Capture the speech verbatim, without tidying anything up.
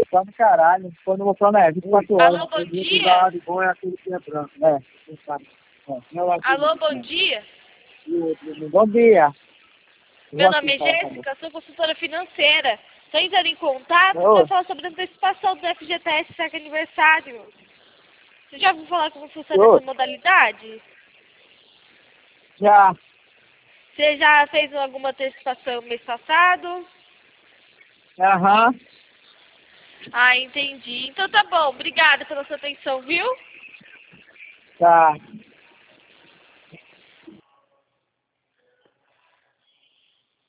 tá no caralho. Quando eu vou falar, é vinte e quatro horas. Alô, bom dia. Cuidado, bom é aquele que é branco. É, você sabe. É, não é aquele Alô, que bom é. dia. Bom dia. Meu nome é Jéssica, sou consultora financeira. Estou entrando em contato para falar sobre a antecipação do F G T S Sec aniversário. Você já ouviu falar como funciona Oi. essa modalidade? Já. Você já fez alguma antecipação mês passado? Aham. Ah, entendi. Então tá bom. Obrigada pela sua atenção, viu? Tá.